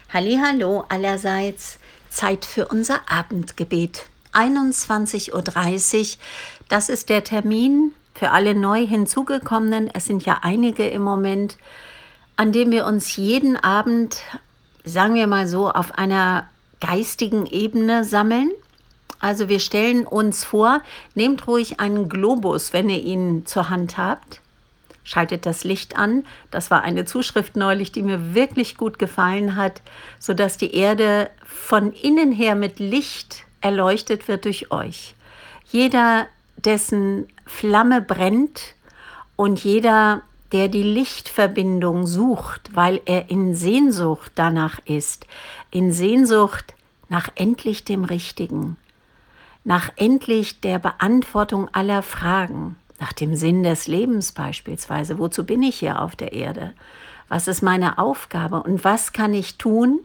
Hallihallo allerseits, Zeit für unser Abendgebet. 21:30 Uhr, das ist der Termin für alle neu hinzugekommenen, es sind ja einige im Moment, an dem wir uns jeden Abend, sagen wir mal so, auf einer geistigen Ebene sammeln. Also wir stellen uns vor, nehmt ruhig einen Globus, wenn ihr ihn zur Hand habt. Schaltet das Licht an. Das war eine Zuschrift neulich, die mir wirklich gut gefallen hat, sodass die Erde von innen her mit Licht erleuchtet wird durch euch. Jeder, dessen Flamme brennt und jeder, der die Lichtverbindung sucht, weil er in Sehnsucht danach ist, in Sehnsucht nach endlich dem Richtigen, nach endlich der Beantwortung aller Fragen, nach dem Sinn des Lebens beispielsweise. Wozu bin ich hier auf der Erde? Was ist meine Aufgabe und was kann ich tun?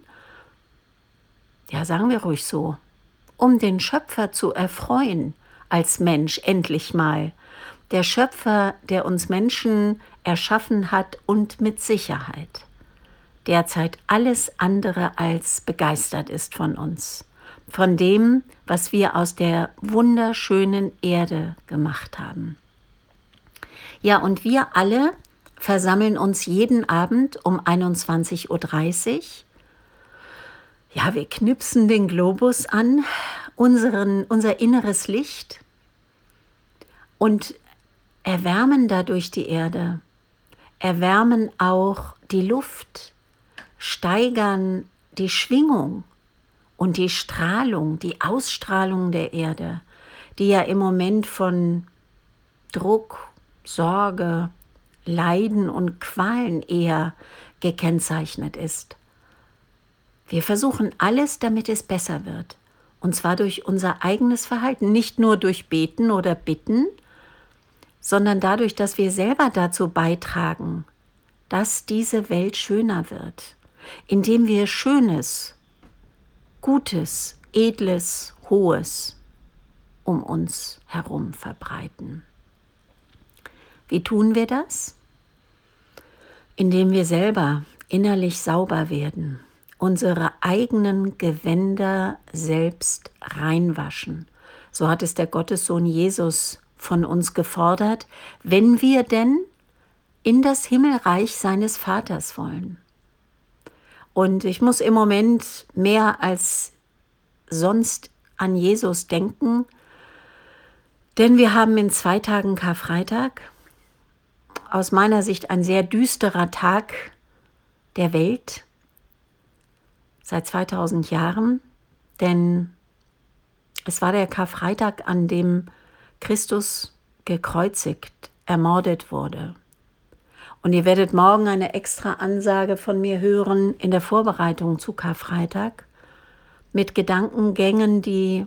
Ja, sagen wir ruhig so, um den Schöpfer zu erfreuen als Mensch endlich mal. Der Schöpfer, der uns Menschen erschaffen hat und mit Sicherheit derzeit alles andere als begeistert ist von uns, von dem, was wir aus der wunderschönen Erde gemacht haben. Ja, und wir alle versammeln uns jeden Abend um 21:30 Uhr. Ja, wir knipsen den Globus an, unser inneres Licht und erwärmen dadurch die Erde, erwärmen auch die Luft, steigern die Schwingung und die Strahlung, die Ausstrahlung der Erde, die ja im Moment von Druck, Sorge, Leiden und Qualen eher gekennzeichnet ist. Wir versuchen alles, damit es besser wird. Und zwar durch unser eigenes Verhalten, nicht nur durch Beten oder Bitten, sondern dadurch, dass wir selber dazu beitragen, dass diese Welt schöner wird, indem wir Schönes, Gutes, Edles, Hohes um uns herum verbreiten. Wie tun wir das? Indem wir selber innerlich sauber werden, unsere eigenen Gewänder selbst reinwaschen. So hat es der Gottessohn Jesus von uns gefordert, wenn wir denn in das Himmelreich seines Vaters wollen. Und ich muss im Moment mehr als sonst an Jesus denken, denn wir haben in 2 Tagen Karfreitag, aus meiner Sicht ein sehr düsterer Tag der Welt seit 2000 Jahren, denn es war der Karfreitag, an dem Christus gekreuzigt, ermordet wurde. Und ihr werdet morgen eine extra Ansage von mir hören in der Vorbereitung zu Karfreitag mit Gedankengängen, die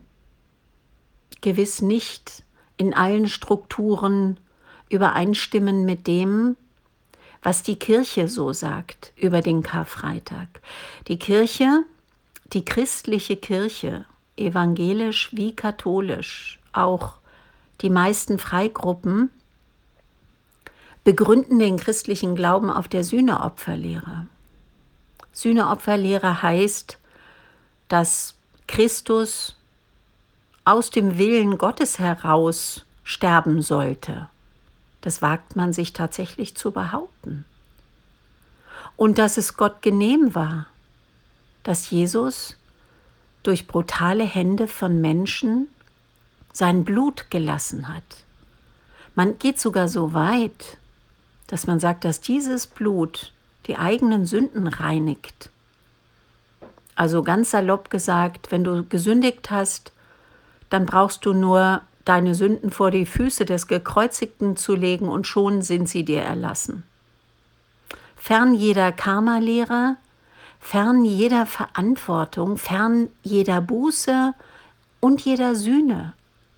gewiss nicht in allen Strukturen übereinstimmen mit dem, was die Kirche so sagt über den Karfreitag. Die Kirche, die christliche Kirche, evangelisch wie katholisch, auch die meisten Freigruppen, begründen den christlichen Glauben auf der Sühneopferlehre. Sühneopferlehre heißt, dass Christus aus dem Willen Gottes heraus sterben sollte. Das wagt man sich tatsächlich zu behaupten. Und dass es Gott genehm war, dass Jesus durch brutale Hände von Menschen sein Blut gelassen hat. Man geht sogar so weit, dass man sagt, dass dieses Blut die eigenen Sünden reinigt. Also ganz salopp gesagt, wenn du gesündigt hast, dann brauchst du nur deine Sünden vor die Füße des Gekreuzigten zu legen und schon sind sie dir erlassen. Fern jeder Karma-Lehre, fern jeder Verantwortung, fern jeder Buße und jeder Sühne.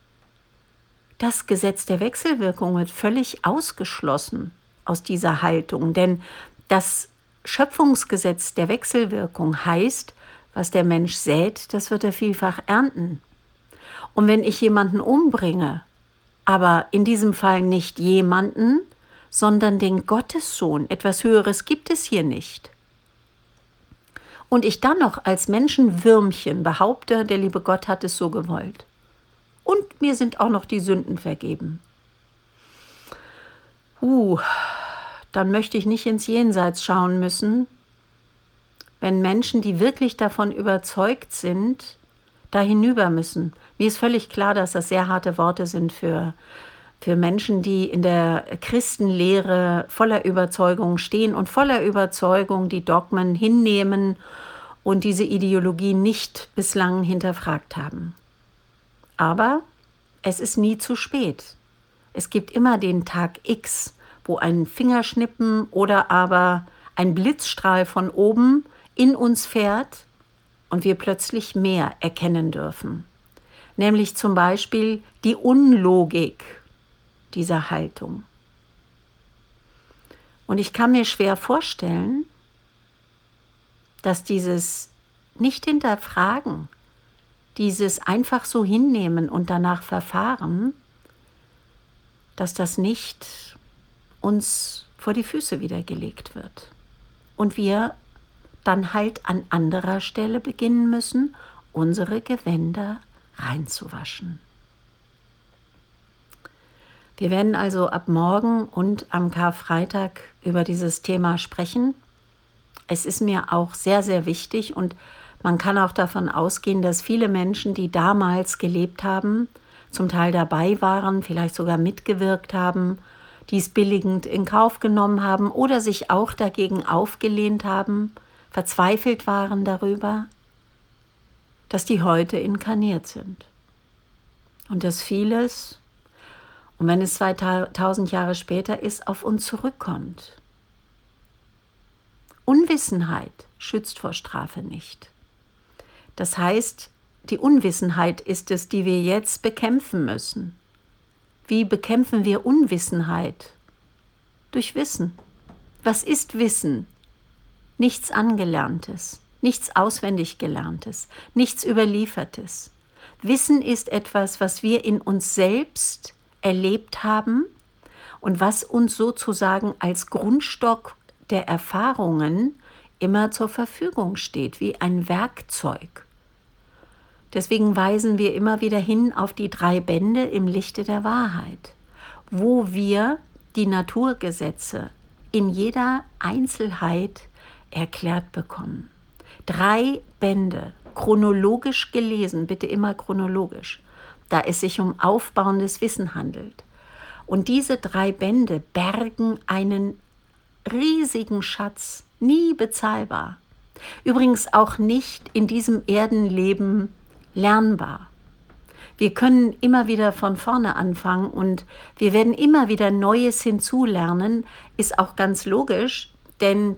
Das Gesetz der Wechselwirkung wird völlig ausgeschlossen aus dieser Haltung, denn das Schöpfungsgesetz der Wechselwirkung heißt, was der Mensch sät, das wird er vielfach ernten. Und wenn ich jemanden umbringe, aber in diesem Fall nicht jemanden, sondern den Gottessohn, etwas Höheres gibt es hier nicht. und ich dann noch als Menschenwürmchen behaupte, der liebe Gott hat es so gewollt. Und mir sind auch noch die Sünden vergeben. Dann möchte ich nicht ins Jenseits schauen müssen, wenn Menschen, die wirklich davon überzeugt sind, da hinüber müssen. Mir ist völlig klar, dass das sehr harte Worte sind für Menschen, die in der Christenlehre voller Überzeugung stehen und voller Überzeugung die Dogmen hinnehmen und diese Ideologie nicht bislang hinterfragt haben. Aber es ist nie zu spät. Es gibt immer den Tag X, wo ein Fingerschnippen oder aber ein Blitzstrahl von oben in uns fährt und wir plötzlich mehr erkennen dürfen. Nämlich zum Beispiel die Unlogik dieser Haltung. Und ich kann mir schwer vorstellen, dass dieses Nicht-Hinterfragen, dieses einfach so hinnehmen und danach verfahren, dass das nicht uns vor die Füße wieder gelegt wird. Und wir dann halt an anderer Stelle beginnen müssen, unsere Gewänder reinzuwaschen. Wir werden also ab morgen und am Karfreitag über dieses Thema sprechen. Es ist mir auch sehr, sehr wichtig und man kann auch davon ausgehen, dass viele Menschen, die damals gelebt haben, zum Teil dabei waren, vielleicht sogar mitgewirkt haben, dies billigend in Kauf genommen haben oder sich auch dagegen aufgelehnt haben, verzweifelt waren darüber, dass die heute inkarniert sind. Und dass vieles, und wenn es 2000 Jahre später ist, auf uns zurückkommt. Unwissenheit schützt vor Strafe nicht. Das heißt, die Unwissenheit ist es, die wir jetzt bekämpfen müssen. Wie bekämpfen wir Unwissenheit? Durch Wissen. Was ist Wissen? Nichts Angelerntes, nichts auswendig Gelerntes, nichts Überliefertes. Wissen ist etwas, was wir in uns selbst erlebt haben und was uns sozusagen als Grundstock der Erfahrungen immer zur Verfügung steht, wie ein Werkzeug. Deswegen weisen wir immer wieder hin auf die 3 Bände im Lichte der Wahrheit, wo wir die Naturgesetze in jeder Einzelheit erklärt bekommen. 3 Bände, chronologisch gelesen, bitte immer chronologisch, da es sich um aufbauendes Wissen handelt. Und diese 3 Bände bergen einen riesigen Schatz, nie bezahlbar. Übrigens auch nicht in diesem Erdenleben lernbar. Wir können immer wieder von vorne anfangen und wir werden immer wieder Neues hinzulernen, ist auch ganz logisch, denn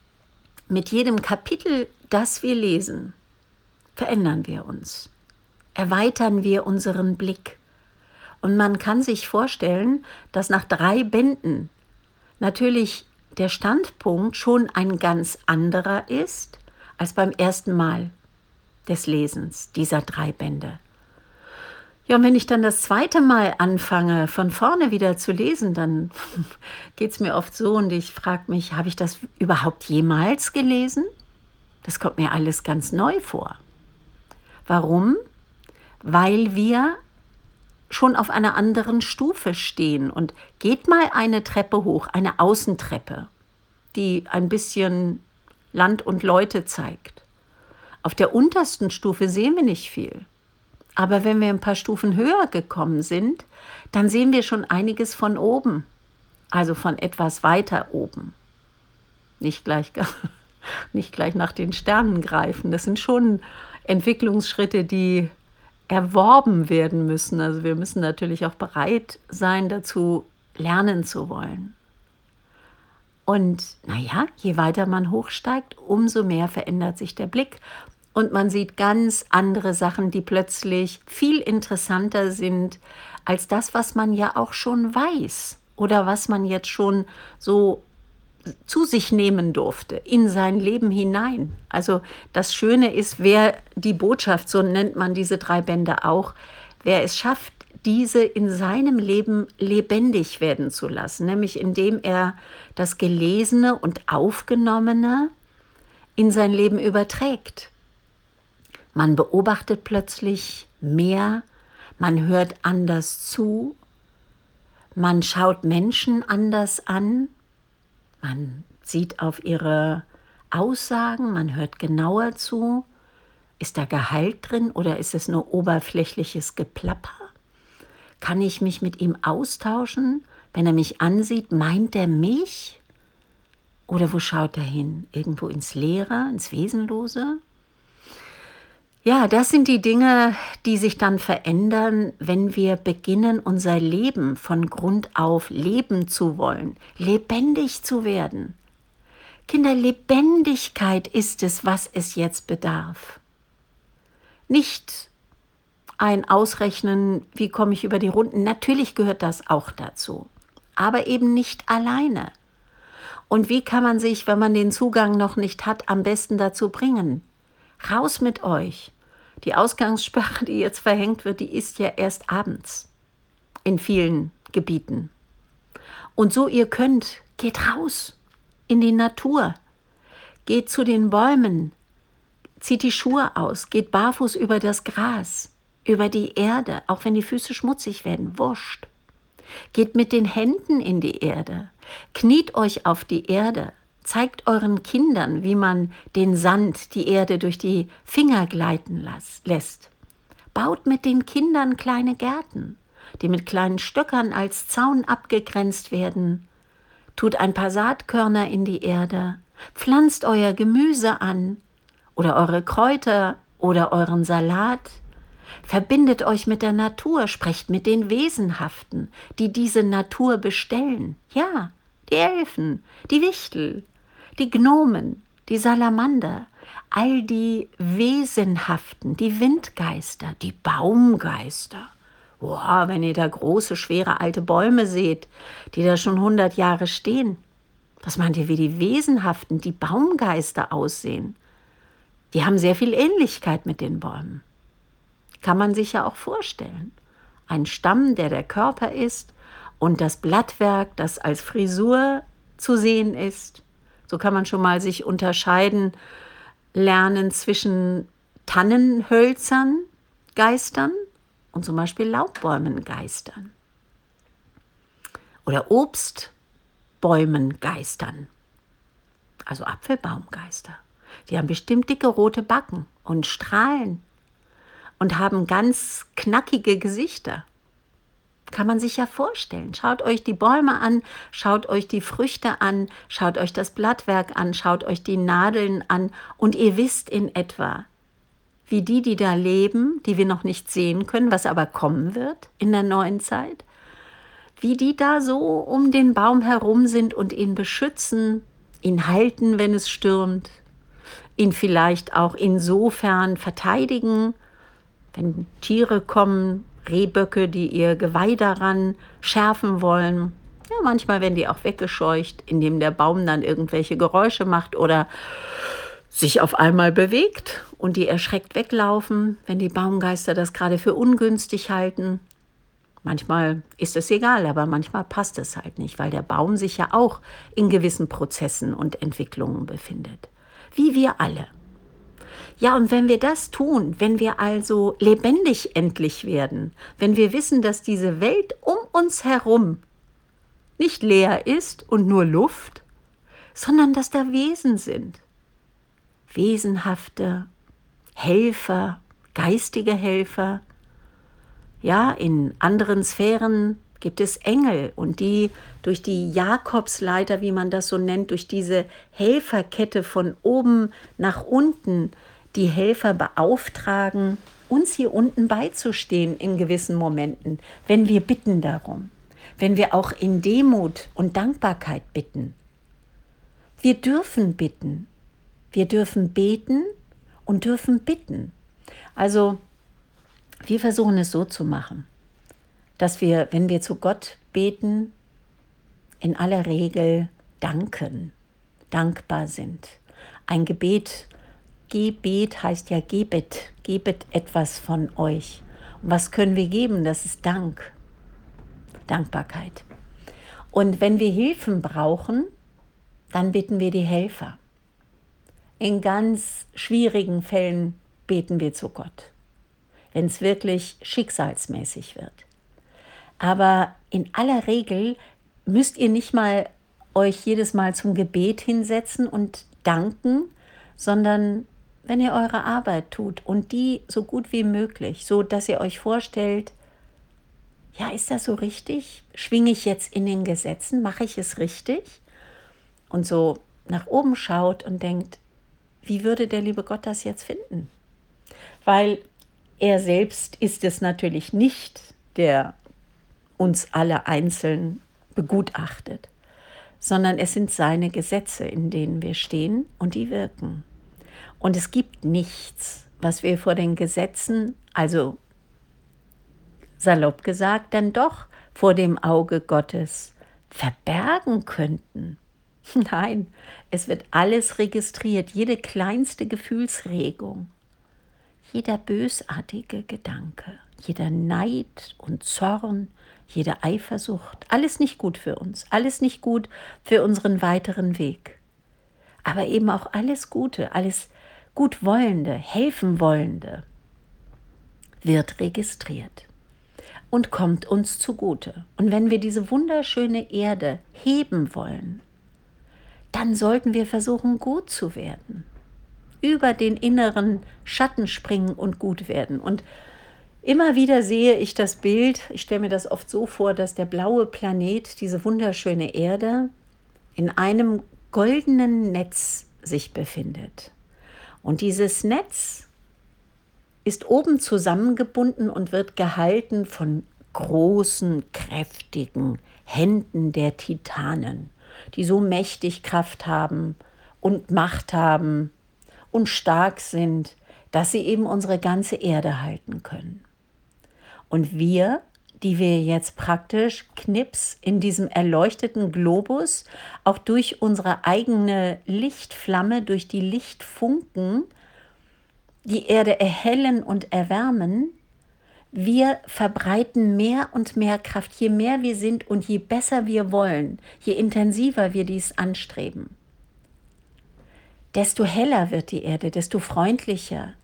mit jedem Kapitel, das wir lesen, verändern wir uns, erweitern wir unseren Blick. Und man kann sich vorstellen, dass nach 3 Bänden natürlich der Standpunkt schon ein ganz anderer ist als beim ersten Mal des Lesens dieser 3 Bände. Ja, und wenn ich dann das 2. Mal anfange, von vorne wieder zu lesen, dann geht es mir oft so und ich frage mich, habe ich das überhaupt jemals gelesen? Das kommt mir alles ganz neu vor. Warum? Weil wir schon auf einer anderen Stufe stehen. Und geht mal eine Treppe hoch, eine Außentreppe, die ein bisschen Land und Leute zeigt. Auf der untersten Stufe sehen wir nicht viel. Aber wenn wir ein paar Stufen höher gekommen sind, dann sehen wir schon einiges von oben. Also von etwas weiter oben. Nicht gleich nach den Sternen greifen. Das sind schon Entwicklungsschritte, die erworben werden müssen. Also wir müssen natürlich auch bereit sein, dazu lernen zu wollen. Und naja, je weiter man hochsteigt, umso mehr verändert sich der Blick. Und man sieht ganz andere Sachen, die plötzlich viel interessanter sind als das, was man ja auch schon weiß oder was man jetzt schon so zu sich nehmen durfte, in sein Leben hinein. Also das Schöne ist, wer die Botschaft, so nennt man diese 3 Bände auch, wer es schafft, diese in seinem Leben lebendig werden zu lassen, nämlich indem er das Gelesene und Aufgenommene in sein Leben überträgt. Man beobachtet plötzlich mehr, man hört anders zu, man schaut Menschen anders an, man sieht auf ihre Aussagen, man hört genauer zu. Ist da Gehalt drin oder ist es nur oberflächliches Geplapper? Kann ich mich mit ihm austauschen? Wenn er mich ansieht, meint er mich? Oder wo schaut er hin? Irgendwo ins Leere, ins Wesenlose? Ja, das sind die Dinge, die sich dann verändern, wenn wir beginnen, unser Leben von Grund auf leben zu wollen, lebendig zu werden. Kinder, Lebendigkeit ist es, was es jetzt bedarf. Nicht ein Ausrechnen, wie komme ich über die Runden. Natürlich gehört das auch dazu, aber eben nicht alleine. Und wie kann man sich, wenn man den Zugang noch nicht hat, am besten dazu bringen? Raus mit euch. Die Ausgangssperre, die jetzt verhängt wird, die ist ja erst abends in vielen Gebieten. Und so ihr könnt, geht raus in die Natur, geht zu den Bäumen, zieht die Schuhe aus, geht barfuß über das Gras, über die Erde, auch wenn die Füße schmutzig werden, wurscht. Geht mit den Händen in die Erde, kniet euch auf die Erde, zeigt euren Kindern, wie man den Sand, die Erde durch die Finger gleiten lässt. Baut mit den Kindern kleine Gärten, die mit kleinen Stöckern als Zaun abgegrenzt werden. Tut ein paar Saatkörner in die Erde, pflanzt euer Gemüse an oder eure Kräuter oder euren Salat. Verbindet euch mit der Natur, sprecht mit den Wesenhaften, die diese Natur bestellen. Ja, die Elfen, die Wichtel, die Gnomen, die Salamander, all die Wesenhaften, die Windgeister, die Baumgeister. Boah, wenn ihr da große, schwere alte Bäume seht, die da schon 100 Jahre stehen. Was meint ihr, wie die Wesenhaften, die Baumgeister aussehen? Die haben sehr viel Ähnlichkeit mit den Bäumen. Kann man sich ja auch vorstellen. Ein Stamm, der Körper ist und das Blattwerk, das als Frisur zu sehen ist. So kann man schon mal sich unterscheiden lernen zwischen Tannenhölzern, Geistern und zum Beispiel Laubbäumen, Geistern. Oder Obstbäumen, Geistern. Also Apfelbaumgeister. Die haben bestimmt dicke rote Backen und strahlen und haben ganz knackige Gesichter. Kann man sich ja vorstellen. Schaut euch die Bäume an, schaut euch die Früchte an, schaut euch das Blattwerk an, schaut euch die Nadeln an und ihr wisst in etwa, wie die da leben, die wir noch nicht sehen können, was aber kommen wird in der neuen Zeit, wie die da so um den Baum herum sind und ihn beschützen, ihn halten, wenn es stürmt, ihn vielleicht auch insofern verteidigen, wenn Tiere kommen, Rehböcke, die ihr Geweih daran schärfen wollen. Ja, manchmal werden die auch weggescheucht, indem der Baum dann irgendwelche Geräusche macht oder sich auf einmal bewegt und die erschreckt weglaufen, wenn die Baumgeister das gerade für ungünstig halten. Manchmal ist es egal, aber manchmal passt es halt nicht, weil der Baum sich ja auch in gewissen Prozessen und Entwicklungen befindet. Wie wir alle. Ja, und wenn wir das tun, wenn wir also lebendig endlich werden, wenn wir wissen, dass diese Welt um uns herum nicht leer ist und nur Luft, sondern dass da Wesen sind, wesenhafte Helfer, geistige Helfer. Ja, in anderen Sphären gibt es Engel und die durch die Jakobsleiter, wie man das so nennt, durch diese Helferkette von oben nach unten, die Helfer beauftragen, uns hier unten beizustehen in gewissen Momenten, wenn wir bitten darum, wenn wir auch in Demut und Dankbarkeit bitten. Wir dürfen bitten, wir dürfen beten und dürfen bitten. Also wir versuchen es so zu machen, dass wir, wenn wir zu Gott beten, in aller Regel danken, dankbar sind. Ein Gebet heißt ja gebet etwas von euch. Und was können wir geben? Das ist Dank, Dankbarkeit. Und wenn wir Hilfen brauchen, dann bitten wir die Helfer. In ganz schwierigen Fällen beten wir zu Gott, wenn es wirklich schicksalsmäßig wird. Aber in aller Regel müsst ihr nicht mal euch jedes Mal zum Gebet hinsetzen und danken, sondern wenn ihr eure Arbeit tut und die so gut wie möglich, so dass ihr euch vorstellt, ja, ist das so richtig? Schwinge ich jetzt in den Gesetzen? Mache ich es richtig? Und so nach oben schaut und denkt, wie würde der liebe Gott das jetzt finden? Weil er selbst ist es natürlich nicht, der uns alle einzeln begutachtet, sondern es sind seine Gesetze, in denen wir stehen und die wirken. Und es gibt nichts, was wir vor den Gesetzen, also salopp gesagt, dann doch vor dem Auge Gottes verbergen könnten. Nein, es wird alles registriert, jede kleinste Gefühlsregung, jeder bösartige Gedanke, jeder Neid und Zorn, jede Eifersucht, alles nicht gut für uns, alles nicht gut für unseren weiteren Weg. Aber eben auch alles Gute, alles Gutwollende, Helfenwollende wird registriert und kommt uns zugute. Und wenn wir diese wunderschöne Erde heben wollen, dann sollten wir versuchen, gut zu werden, über den inneren Schatten springen und gut werden. Und immer wieder sehe ich das Bild, ich stelle mir das oft so vor, dass der blaue Planet, diese wunderschöne Erde, in einem goldenen Netz sich befindet. Und dieses Netz ist oben zusammengebunden und wird gehalten von großen, kräftigen Händen der Titanen, die so mächtig Kraft haben und Macht haben und stark sind, dass sie eben unsere ganze Erde halten können. Und wir, die wir jetzt praktisch knips in diesem erleuchteten Globus, auch durch unsere eigene Lichtflamme, durch die Lichtfunken, die Erde erhellen und erwärmen, wir verbreiten mehr und mehr Kraft. Je mehr wir sind und je besser wir wollen, je intensiver wir dies anstreben, desto heller wird die Erde, desto freundlicher,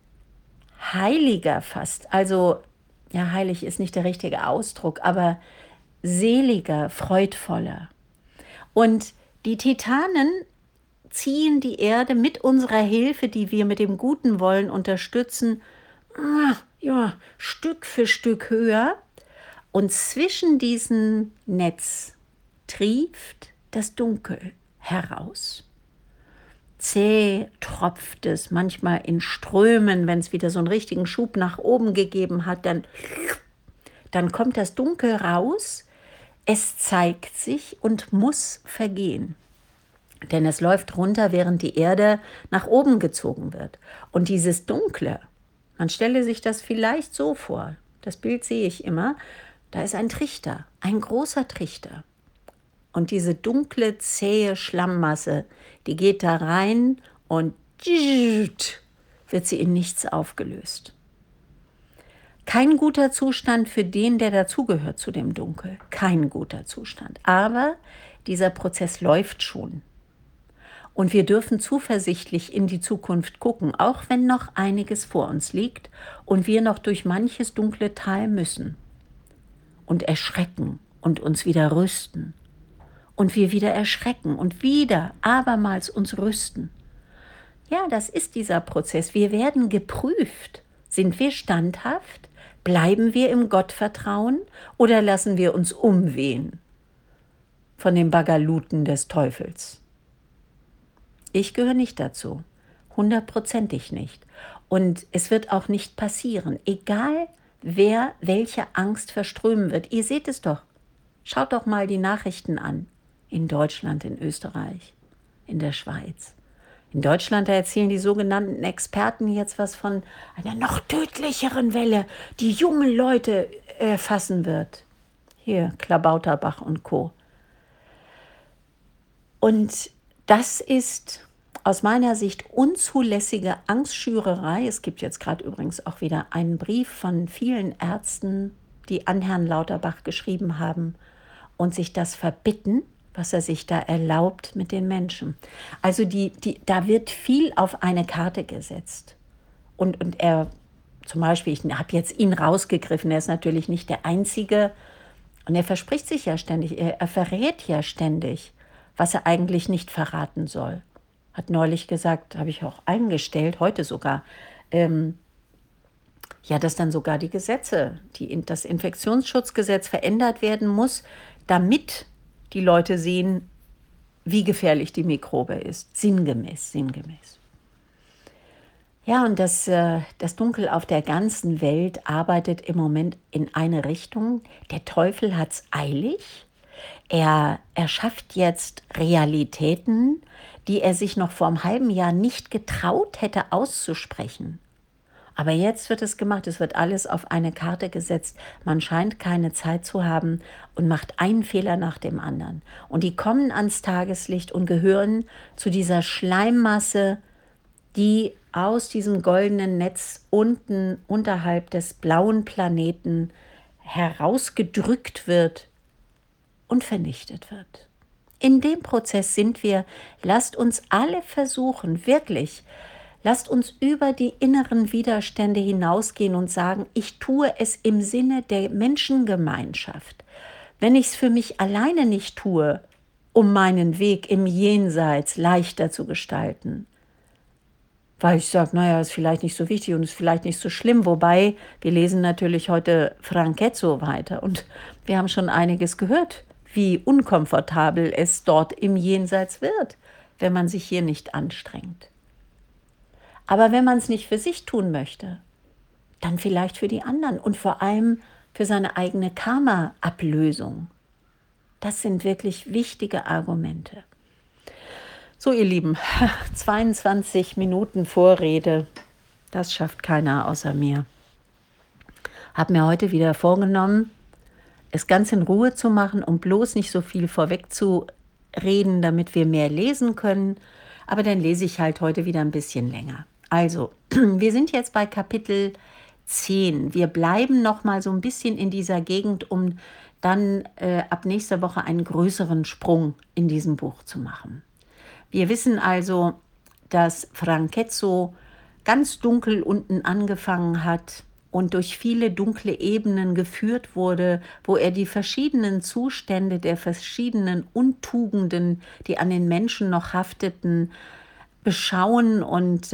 heiliger fast. Also, ja, heilig ist nicht der richtige Ausdruck, aber seliger, freudvoller. Und die Titanen ziehen die Erde mit unserer Hilfe, die wir mit dem guten Wollen unterstützen, ja, Stück für Stück höher. Und zwischen diesem Netz trieft das Dunkel heraus. Zäh tropft es, manchmal in Strömen, wenn es wieder so einen richtigen Schub nach oben gegeben hat, dann kommt das Dunkel raus, es zeigt sich und muss vergehen. Denn es läuft runter, während die Erde nach oben gezogen wird. Und dieses Dunkle, man stelle sich das vielleicht so vor, das Bild sehe ich immer, da ist ein Trichter, ein großer Trichter. Und diese dunkle, zähe Schlammmasse, die geht da rein und wird sie in nichts aufgelöst. Kein guter Zustand für den, der dazugehört zu dem Dunkel. Kein guter Zustand. Aber dieser Prozess läuft schon. Und wir dürfen zuversichtlich in die Zukunft gucken, auch wenn noch einiges vor uns liegt und wir noch durch manches dunkle Tal müssen. Und erschrecken und uns wieder rüsten. Und wir wieder erschrecken und wieder abermals uns rüsten. Ja, das ist dieser Prozess. Wir werden geprüft. Sind wir standhaft? Bleiben wir im Gottvertrauen oder lassen wir uns umwehen von den Bagaluten des Teufels? Ich gehöre nicht dazu, 100%ig nicht. Und es wird auch nicht passieren, egal wer welche Angst verströmen wird. Ihr seht es doch. Schaut doch mal die Nachrichten an. In Deutschland, in Österreich, in der Schweiz. In Deutschland, da erzählen die sogenannten Experten jetzt was von einer noch tödlicheren Welle, die junge Leute erfassen wird. Hier, Klabauterbach und Co. Und das ist aus meiner Sicht unzulässige Angstschürerei. Es gibt jetzt gerade übrigens auch wieder einen Brief von vielen Ärzten, die an Herrn Lauterbach geschrieben haben und sich das verbitten, was er sich da erlaubt mit den Menschen. Also da wird viel auf eine Karte gesetzt. Und er, zum Beispiel, ich habe jetzt ihn rausgegriffen, er ist natürlich nicht der Einzige. Und er verspricht sich ja ständig, er verrät ja ständig, was er eigentlich nicht verraten soll. Hat neulich gesagt, habe ich auch eingestellt, heute sogar, ja, dass dann sogar die Gesetze, das Infektionsschutzgesetz verändert werden muss, damit die Leute sehen, wie gefährlich die Mikrobe ist. Sinngemäß, sinngemäß. Ja, und das Dunkel auf der ganzen Welt arbeitet im Moment in eine Richtung. Der Teufel hat's eilig. Er schafft jetzt Realitäten, die er sich noch vor einem halben Jahr nicht getraut hätte auszusprechen. Aber jetzt wird es gemacht, es wird alles auf eine Karte gesetzt. Man scheint keine Zeit zu haben und macht einen Fehler nach dem anderen. Und die kommen ans Tageslicht und gehören zu dieser Schleimmasse, die aus diesem goldenen Netz unten unterhalb des blauen Planeten herausgedrückt wird und vernichtet wird. In dem Prozess sind wir. Lasst uns alle versuchen, wirklich, lasst uns über die inneren Widerstände hinausgehen und sagen, ich tue es im Sinne der Menschengemeinschaft. Wenn ich es für mich alleine nicht tue, um meinen Weg im Jenseits leichter zu gestalten, weil ich sage, naja, ist vielleicht nicht so wichtig und ist vielleicht nicht so schlimm. Wobei, wir lesen natürlich heute Francesco weiter und wir haben schon einiges gehört, wie unkomfortabel es dort im Jenseits wird, wenn man sich hier nicht anstrengt. Aber wenn man es nicht für sich tun möchte, dann vielleicht für die anderen und vor allem für seine eigene Karma-Ablösung. Das sind wirklich wichtige Argumente. So, ihr Lieben, 22 Minuten Vorrede, das schafft keiner außer mir. Habe mir heute wieder vorgenommen, es ganz in Ruhe zu machen, um bloß nicht so viel vorweg zu reden, damit wir mehr lesen können. Aber dann lese ich halt heute wieder ein bisschen länger. Also, wir sind jetzt bei Kapitel 10. Wir bleiben noch mal so ein bisschen in dieser Gegend, um dann ab nächster Woche einen größeren Sprung in diesem Buch zu machen. Wir wissen also, dass Francesco ganz dunkel unten angefangen hat und durch viele dunkle Ebenen geführt wurde, wo er die verschiedenen Zustände der verschiedenen Untugenden, die an den Menschen noch hafteten, beschauen und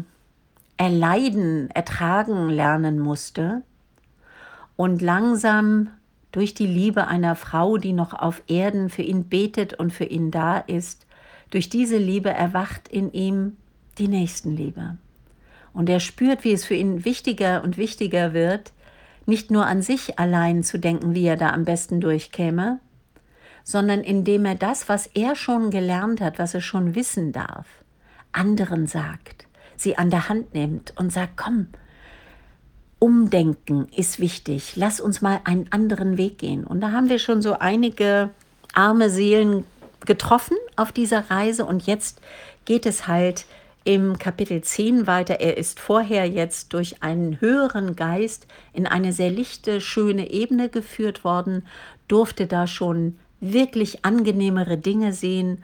erleiden, ertragen lernen musste. Und langsam durch die Liebe einer Frau, die noch auf Erden für ihn betet und für ihn da ist, durch diese Liebe erwacht in ihm die Nächstenliebe. Und er spürt, wie es für ihn wichtiger und wichtiger wird, nicht nur an sich allein zu denken, wie er da am besten durchkäme, sondern indem er das, was er schon gelernt hat, was er schon wissen darf, anderen sagt, sie an der Hand nimmt und sagt, komm, Umdenken ist wichtig, lass uns mal einen anderen Weg gehen. Und da haben wir schon so einige arme Seelen getroffen auf dieser Reise und jetzt geht es halt im Kapitel 10 weiter. Er ist vorher jetzt durch einen höheren Geist in eine sehr lichte, schöne Ebene geführt worden, durfte da schon wirklich angenehmere Dinge sehen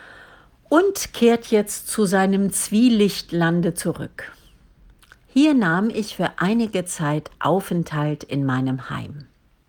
und kehrt jetzt zu seinem Zwielichtlande zurück. Hier nahm ich für einige Zeit Aufenthalt in meinem Heim.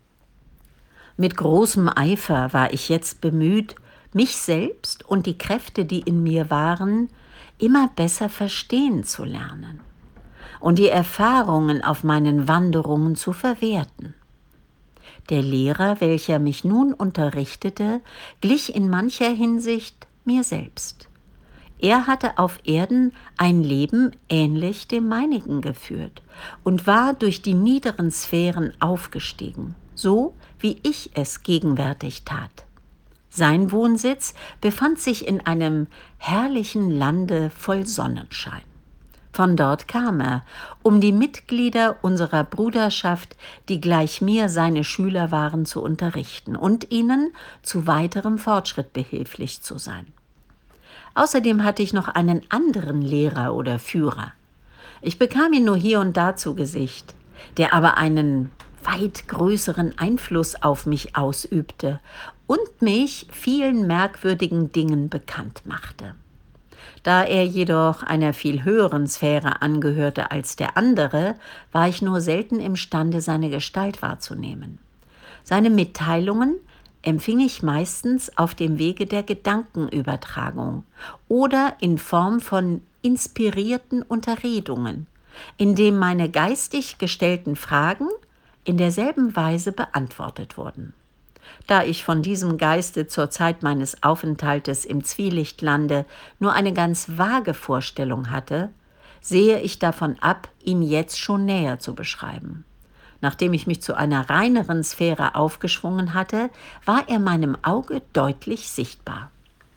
Mit großem Eifer war ich jetzt bemüht, mich selbst und die Kräfte, die in mir waren, immer besser verstehen zu lernen und die Erfahrungen auf meinen Wanderungen zu verwerten. Der Lehrer, welcher mich nun unterrichtete, glich in mancher Hinsicht mir selbst. Er hatte auf Erden ein Leben ähnlich dem meinigen geführt und war durch die niederen Sphären aufgestiegen, so wie ich es gegenwärtig tat. Sein Wohnsitz befand sich in einem herrlichen Lande voll Sonnenschein. Von dort kam er, um die Mitglieder unserer Bruderschaft, die gleich mir seine Schüler waren, zu unterrichten und ihnen zu weiterem Fortschritt behilflich zu sein. Außerdem hatte ich noch einen anderen Lehrer oder Führer. Ich bekam ihn nur hier und da zu Gesicht, der aber einen weit größeren Einfluss auf mich ausübte und mich vielen merkwürdigen Dingen bekannt machte. Da er jedoch einer viel höheren Sphäre angehörte als der andere, war ich nur selten imstande, seine Gestalt wahrzunehmen. Seine Mitteilungen empfing ich meistens auf dem Wege der Gedankenübertragung oder in Form von inspirierten Unterredungen, indem meine geistig gestellten Fragen in derselben Weise beantwortet wurden. Da ich von diesem Geiste zur Zeit meines Aufenthaltes im Zwielichtlande nur eine ganz vage Vorstellung hatte, sehe ich davon ab, ihn jetzt schon näher zu beschreiben. Nachdem ich mich zu einer reineren Sphäre aufgeschwungen hatte, war er meinem Auge deutlich sichtbar.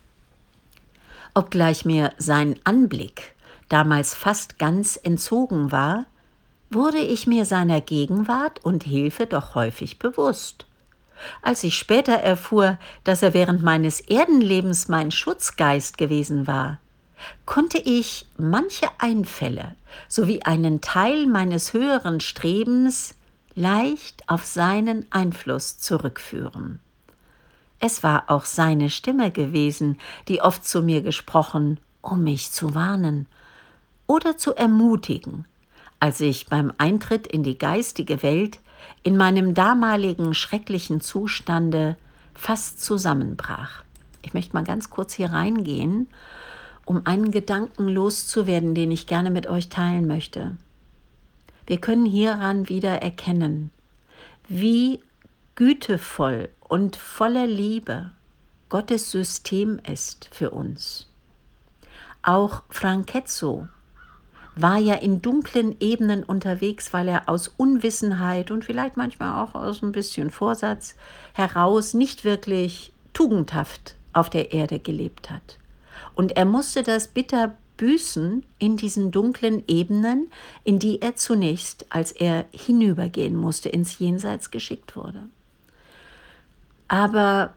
Obgleich mir sein Anblick damals fast entzogen war, wurde ich mir seiner Gegenwart und Hilfe doch häufig bewusst. Als ich später erfuhr, dass er während meines Erdenlebens mein Schutzgeist gewesen war, konnte ich manche Einfälle sowie einen Teil meines höheren Strebens leicht auf seinen Einfluss zurückführen. Es war auch seine Stimme gewesen, die oft zu mir gesprochen, um mich zu warnen oder zu ermutigen, als ich beim Eintritt in die geistige Welt in meinem damaligen schrecklichen Zustande fast zusammenbrach. Ich möchte mal ganz kurz hier reingehen, um einen Gedanken loszuwerden, den ich gerne mit euch teilen möchte. Wir können hieran wieder erkennen, wie gütevoll und voller Liebe Gottes System ist für uns. Auch Francesco war ja in dunklen Ebenen unterwegs, weil er aus Unwissenheit und vielleicht manchmal auch aus ein bisschen Vorsatz heraus nicht wirklich tugendhaft auf der Erde gelebt hat. Und er musste das bitter büßen in diesen dunklen Ebenen, in die er zunächst, als er hinübergehen musste, ins Jenseits geschickt wurde. Aber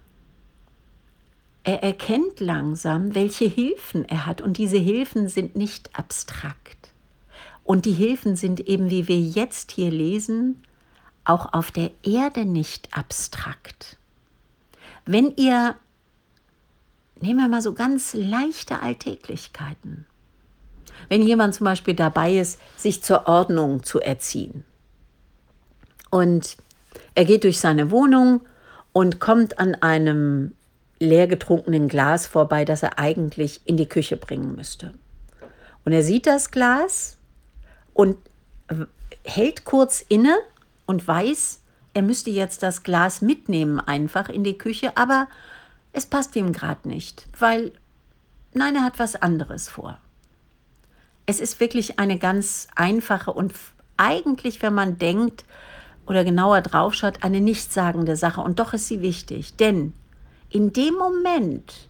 er erkennt langsam, welche Hilfen er hat, und diese Hilfen sind nicht abstrakt. Und die Hilfen sind eben, wie wir jetzt hier lesen, auch auf der Erde nicht abstrakt. Wenn ihr, nehmen wir mal so ganz leichte Alltäglichkeiten, wenn jemand zum Beispiel dabei ist, sich zur Ordnung zu erziehen und er geht durch seine Wohnung und kommt an einem leer getrunkenen Glas vorbei, das er eigentlich in die Küche bringen müsste. Und er sieht das Glas und hält kurz inne und weiß, er müsste jetzt das Glas mitnehmen einfach in die Küche, aber es passt ihm gerade nicht, weil, nein, er hat was anderes vor. Es ist wirklich eine ganz einfache und eigentlich, wenn man denkt oder genauer draufschaut, eine nichtssagende Sache. Und doch ist sie wichtig, denn in dem Moment,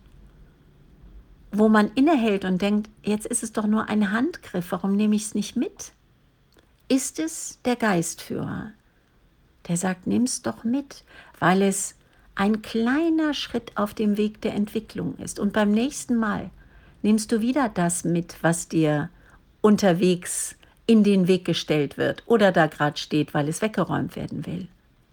wo man innehält und denkt, jetzt ist es doch nur ein Handgriff, warum nehme ich es nicht mit? Ist es der Geistführer, der sagt, nimm es doch mit, weil es ein kleiner Schritt auf dem Weg der Entwicklung ist. Und beim nächsten Mal nimmst du wieder das mit, was dir unterwegs in den Weg gestellt wird oder da gerade steht, weil es weggeräumt werden will.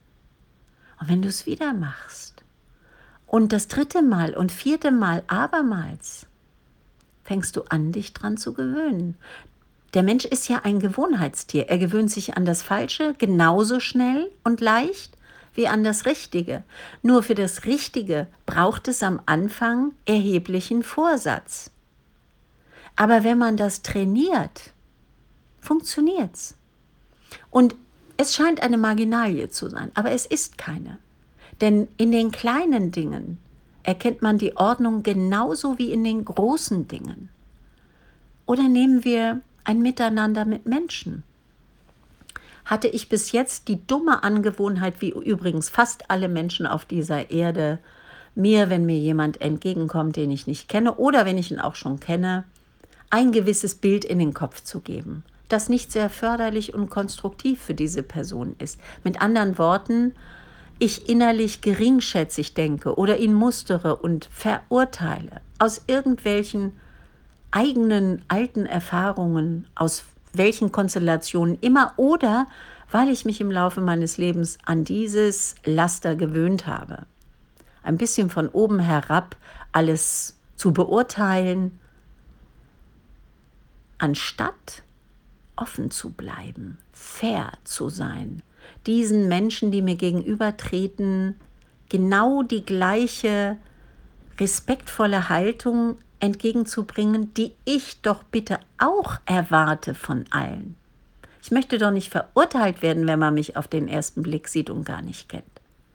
Und wenn du es wieder machst und das 3. Mal und 4. Mal abermals, fängst du an, dich dran zu gewöhnen. Der Mensch ist ja ein Gewohnheitstier. Er gewöhnt sich an das Falsche genauso schnell und leicht wie an das Richtige. Nur für das Richtige braucht es am Anfang erheblichen Vorsatz. Aber wenn man das trainiert, funktioniert's. Und es scheint eine Marginalie zu sein, aber es ist keine. Denn in den kleinen Dingen erkennt man die Ordnung genauso wie in den großen Dingen. Oder nehmen wir ein Miteinander mit Menschen. Hatte ich bis jetzt die dumme Angewohnheit, wie übrigens fast alle Menschen auf dieser Erde, mir, wenn mir jemand entgegenkommt, den ich nicht kenne oder wenn ich ihn auch schon kenne, ein gewisses Bild in den Kopf zu geben, das nicht sehr förderlich und konstruktiv für diese Person ist. Mit anderen Worten, ich innerlich geringschätzig denke oder ihn mustere und verurteile aus irgendwelchen eigenen alten Erfahrungen, aus welchen Konstellationen immer oder weil ich mich im Laufe meines Lebens an dieses Laster gewöhnt habe. Ein bisschen von oben herab alles zu beurteilen, anstatt offen zu bleiben, fair zu sein, diesen Menschen, die mir gegenübertreten, genau die gleiche respektvolle Haltung entgegenzubringen, die ich doch bitte auch erwarte von allen. Ich möchte doch nicht verurteilt werden, wenn man mich auf den ersten Blick sieht und gar nicht kennt.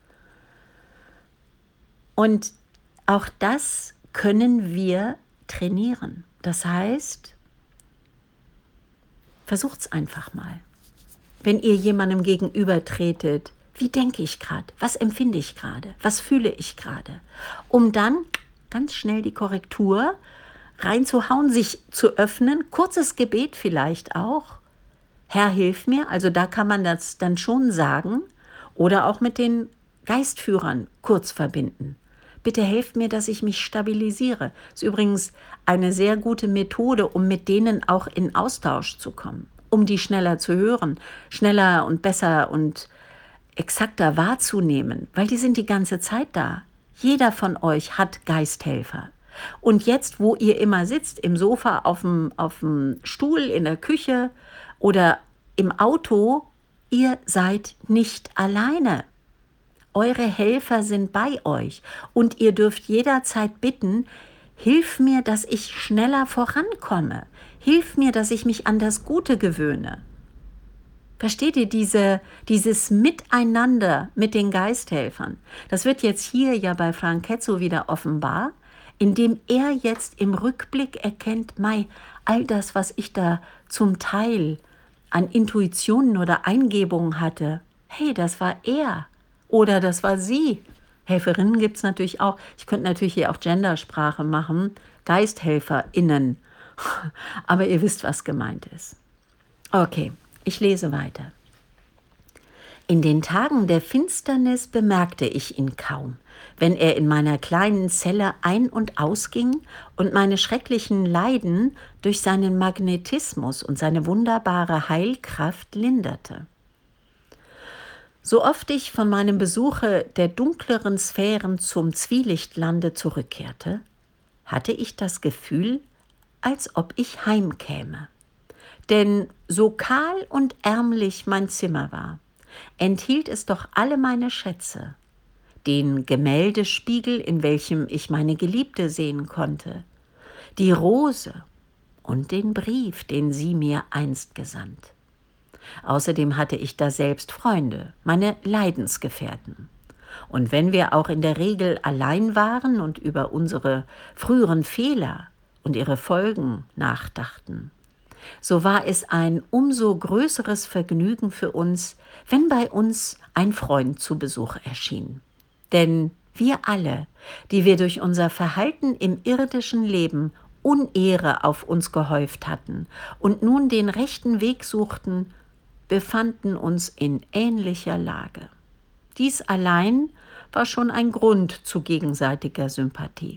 Und auch das können wir trainieren. Das heißt, versucht's einfach mal. Wenn ihr jemandem gegenübertretet, wie denke ich gerade? Was empfinde ich gerade? Was fühle ich gerade? Um dann ganz schnell die Korrektur reinzuhauen, sich zu öffnen, kurzes Gebet vielleicht auch. Herr, hilf mir, also da kann man das dann schon sagen oder auch mit den Geistführern kurz verbinden. Bitte helft mir, dass ich mich stabilisiere. Das ist übrigens eine sehr gute Methode, um mit denen auch in Austausch zu kommen, um die schneller zu hören, schneller und besser und exakter wahrzunehmen, weil die sind die ganze Zeit da. Jeder von euch hat Geisthelfer. Und jetzt, wo ihr immer sitzt, im Sofa, auf dem Stuhl, in der Küche oder im Auto, ihr seid nicht alleine. Eure Helfer sind bei euch und ihr dürft jederzeit bitten, hilf mir, dass ich schneller vorankomme. Hilf mir, dass ich mich an das Gute gewöhne. Versteht ihr dieses Miteinander mit den Geisthelfern? Das wird jetzt hier ja bei Frank Ketzo wieder offenbar, indem er jetzt im Rückblick erkennt, all das, was ich da zum Teil an Intuitionen oder Eingebungen hatte, hey, das war er oder das war sie. Helferinnen gibt es natürlich auch. Ich könnte natürlich hier auch Gendersprache machen, GeisthelferInnen. Aber ihr wisst, was gemeint ist. Okay, ich lese weiter. In den Tagen der Finsternis bemerkte ich ihn kaum, wenn er in meiner kleinen Zelle ein- und ausging und meine schrecklichen Leiden durch seinen Magnetismus und seine wunderbare Heilkraft linderte. So oft ich von meinem Besuche der dunkleren Sphären zum Zwielichtlande zurückkehrte, hatte ich das Gefühl, als ob ich heimkäme. Denn so kahl und ärmlich mein Zimmer war, enthielt es doch alle meine Schätze. Den Gemäldespiegel, in welchem ich meine Geliebte sehen konnte, die Rose und den Brief, den sie mir einst gesandt. Außerdem hatte ich da selbst Freunde, meine Leidensgefährten. Und wenn wir auch in der Regel allein waren und über unsere früheren Fehler und ihre Folgen nachdachten, so war es ein umso größeres Vergnügen für uns, wenn bei uns ein Freund zu Besuch erschien. Denn wir alle, die wir durch unser Verhalten im irdischen Leben Unehre auf uns gehäuft hatten und nun den rechten Weg suchten, befanden uns in ähnlicher Lage. Dies allein war schon ein Grund zu gegenseitiger Sympathie.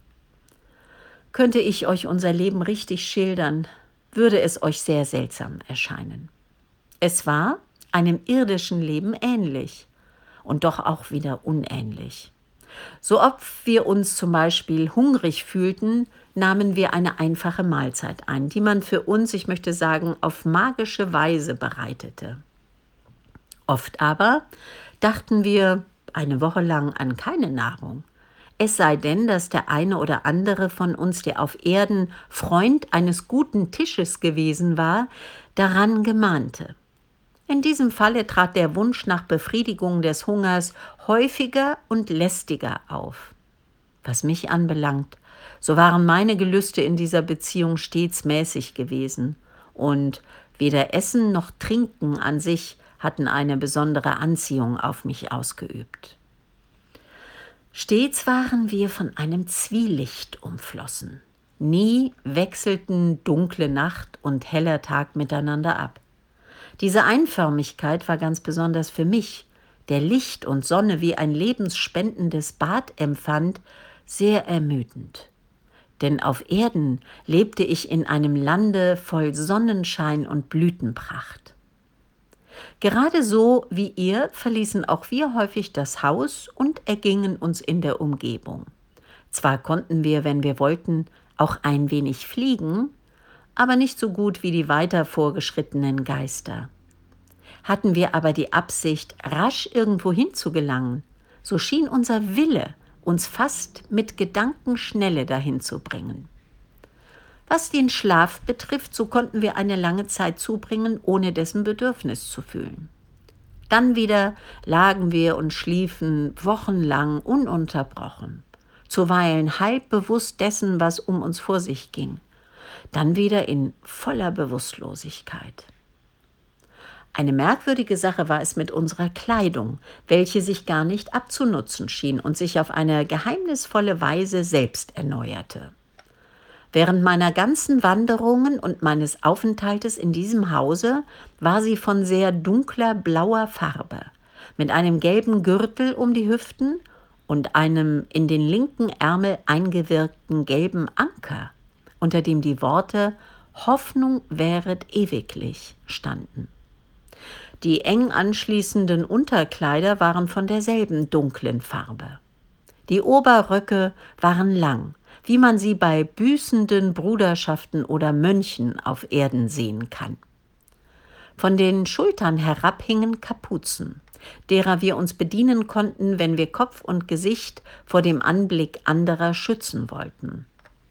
Könnte ich euch unser Leben richtig schildern, würde es euch sehr seltsam erscheinen. Es war einem irdischen Leben ähnlich und doch auch wieder unähnlich. So oft wir uns zum Beispiel hungrig fühlten, nahmen wir eine einfache Mahlzeit ein, die man für uns, ich möchte sagen, auf magische Weise bereitete. Oft aber dachten wir eine Woche lang an keine Nahrung. Es sei denn, dass der eine oder andere von uns, der auf Erden Freund eines guten Tisches gewesen war, daran gemahnte. In diesem Falle trat der Wunsch nach Befriedigung des Hungers häufiger und lästiger auf. Was mich anbelangt, so waren meine Gelüste in dieser Beziehung stets mäßig gewesen und weder Essen noch Trinken an sich hatten eine besondere Anziehung auf mich ausgeübt. Stets waren wir von einem Zwielicht umflossen. Nie wechselten dunkle Nacht und heller Tag miteinander ab. Diese Einförmigkeit war ganz besonders für mich, der Licht und Sonne wie ein lebensspendendes Bad empfand, sehr ermüdend. Denn auf Erden lebte ich in einem Lande voll Sonnenschein und Blütenpracht. Gerade so wie ihr verließen auch wir häufig das Haus und ergingen uns in der Umgebung. Zwar konnten wir, wenn wir wollten, auch ein wenig fliegen, aber nicht so gut wie die weiter vorgeschrittenen Geister. Hatten wir aber die Absicht, rasch irgendwo hinzugelangen, so schien unser Wille, uns fast mit Gedankenschnelle dahin zu bringen. Was den Schlaf betrifft, so konnten wir eine lange Zeit zubringen, ohne dessen Bedürfnis zu fühlen. Dann wieder lagen wir und schliefen wochenlang ununterbrochen, zuweilen halb bewusst dessen, was um uns vor sich ging, dann wieder in voller Bewusstlosigkeit. Eine merkwürdige Sache war es mit unserer Kleidung, welche sich gar nicht abzunutzen schien und sich auf eine geheimnisvolle Weise selbst erneuerte. Während meiner ganzen Wanderungen und meines Aufenthaltes in diesem Hause war sie von sehr dunkler blauer Farbe, mit einem gelben Gürtel um die Hüften und einem in den linken Ärmel eingewirkten gelben Anker, unter dem die Worte »Hoffnung währet ewiglich« standen. Die eng anschließenden Unterkleider waren von derselben dunklen Farbe. Die Oberröcke waren lang, wie man sie bei büßenden Bruderschaften oder Mönchen auf Erden sehen kann. Von den Schultern herab hingen Kapuzen, derer wir uns bedienen konnten, wenn wir Kopf und Gesicht vor dem Anblick anderer schützen wollten.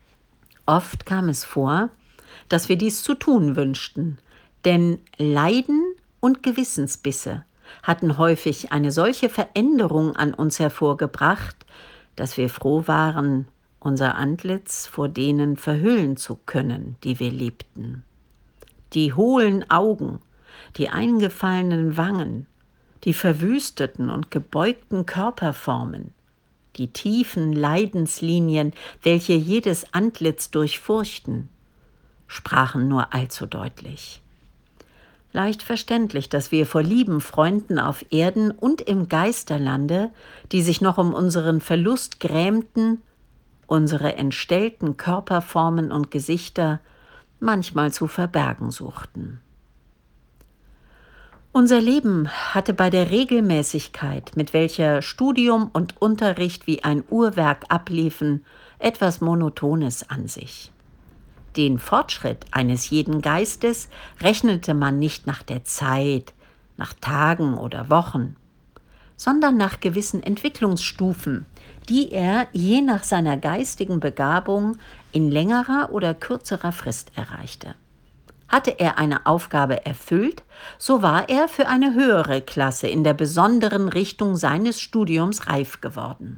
Oft kam es vor, dass wir dies zu tun wünschten, denn Leiden und Gewissensbisse hatten häufig eine solche Veränderung an uns hervorgebracht, dass wir froh waren, unser Antlitz vor denen verhüllen zu können, die wir liebten. Die hohlen Augen, die eingefallenen Wangen, die verwüsteten und gebeugten Körperformen, die tiefen Leidenslinien, welche jedes Antlitz durchfurchten, sprachen nur allzu deutlich. Leicht verständlich, dass wir vor lieben Freunden auf Erden und im Geisterlande, die sich noch um unseren Verlust grämten, unsere entstellten Körperformen und Gesichter manchmal zu verbergen suchten. Unser Leben hatte bei der Regelmäßigkeit, mit welcher Studium und Unterricht wie ein Uhrwerk abliefen, etwas Monotones an sich. Den Fortschritt eines jeden Geistes rechnete man nicht nach der Zeit, nach Tagen oder Wochen, sondern nach gewissen Entwicklungsstufen, die er je nach seiner geistigen Begabung in längerer oder kürzerer Frist erreichte. Hatte er eine Aufgabe erfüllt, so war er für eine höhere Klasse in der besonderen Richtung seines Studiums reif geworden.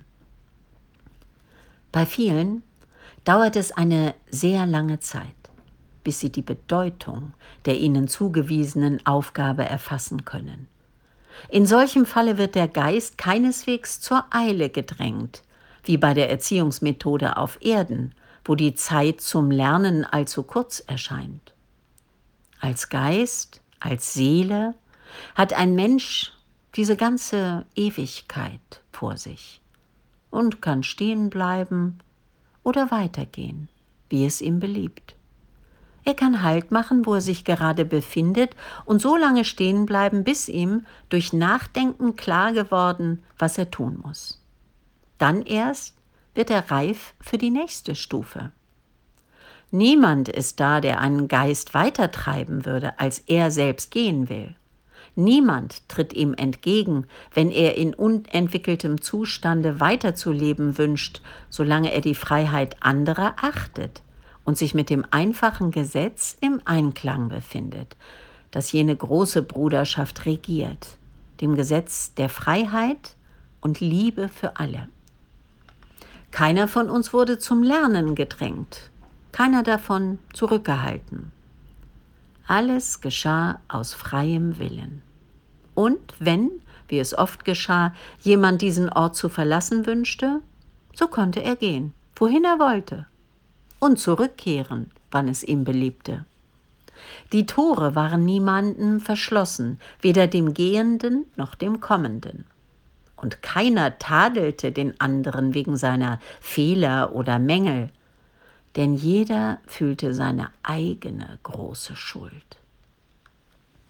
Bei vielen dauert es eine sehr lange Zeit, bis sie die Bedeutung der ihnen zugewiesenen Aufgabe erfassen können. In solchem Falle wird der Geist keineswegs zur Eile gedrängt, wie bei der Erziehungsmethode auf Erden, wo die Zeit zum Lernen allzu kurz erscheint. Als Geist, als Seele hat ein Mensch diese ganze Ewigkeit vor sich und kann stehen bleiben oder weitergehen, wie es ihm beliebt. Er kann Halt machen, wo er sich gerade befindet und so lange stehen bleiben, bis ihm durch Nachdenken klar geworden, was er tun muss. Dann erst wird er reif für die nächste Stufe. Niemand ist da, der einen Geist weitertreiben würde, als er selbst gehen will. Niemand tritt ihm entgegen, wenn er in unentwickeltem Zustande weiterzuleben wünscht, solange er die Freiheit anderer achtet und sich mit dem einfachen Gesetz im Einklang befindet, das jene große Bruderschaft regiert, dem Gesetz der Freiheit und Liebe für alle. Keiner von uns wurde zum Lernen gedrängt, keiner davon zurückgehalten. Alles geschah aus freiem Willen. Und wenn, wie es oft geschah, jemand diesen Ort zu verlassen wünschte, so konnte er gehen, wohin er wollte, und zurückkehren, wann es ihm beliebte. Die Tore waren niemandem verschlossen, weder dem Gehenden noch dem Kommenden. Und keiner tadelte den anderen wegen seiner Fehler oder Mängel, denn jeder fühlte seine eigene große Schuld.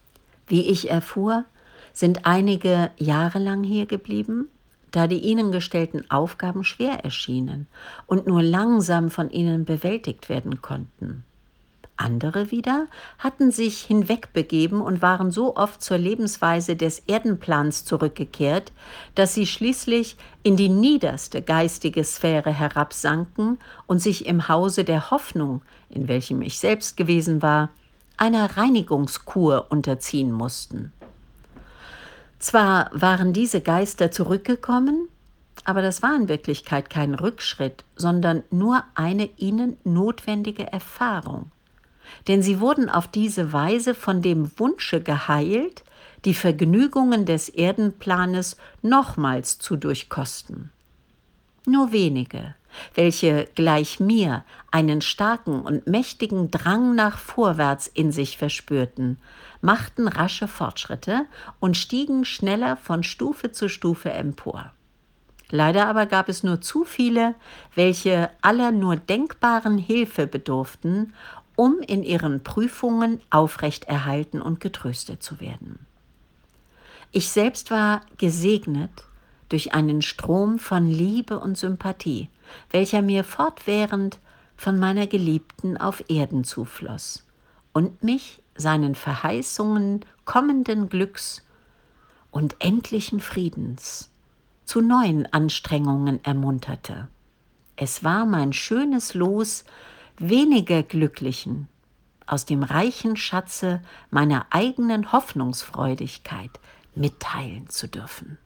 Wie ich erfuhr, sind einige jahrelang hier geblieben, da die ihnen gestellten Aufgaben schwer erschienen und nur langsam von ihnen bewältigt werden konnten. Andere wieder hatten sich hinwegbegeben und waren so oft zur Lebensweise des Erdenplans zurückgekehrt, dass sie schließlich in die niederste geistige Sphäre herabsanken und sich im Hause der Hoffnung, in welchem ich selbst gewesen war, einer Reinigungskur unterziehen mussten. Zwar waren diese Geister zurückgekommen, aber das war in Wirklichkeit kein Rückschritt, sondern nur eine ihnen notwendige Erfahrung. Denn sie wurden auf diese Weise von dem Wunsche geheilt, die Vergnügungen des Erdenplanes nochmals zu durchkosten. Nur wenige, welche gleich mir einen starken und mächtigen Drang nach vorwärts in sich verspürten, machten rasche Fortschritte und stiegen schneller von Stufe zu Stufe empor. Leider aber gab es nur zu viele, welche aller nur denkbaren Hilfe bedurften, um in ihren Prüfungen aufrechterhalten und getröstet zu werden. Ich selbst war gesegnet durch einen Strom von Liebe und Sympathie, welcher mir fortwährend von meiner Geliebten auf Erden zufloss und mich seinen Verheißungen kommenden Glücks und endlichen Friedens zu neuen Anstrengungen ermunterte. Es war mein schönes Los, weniger Glücklichen aus dem reichen Schatze meiner eigenen Hoffnungsfreudigkeit mitteilen zu dürfen.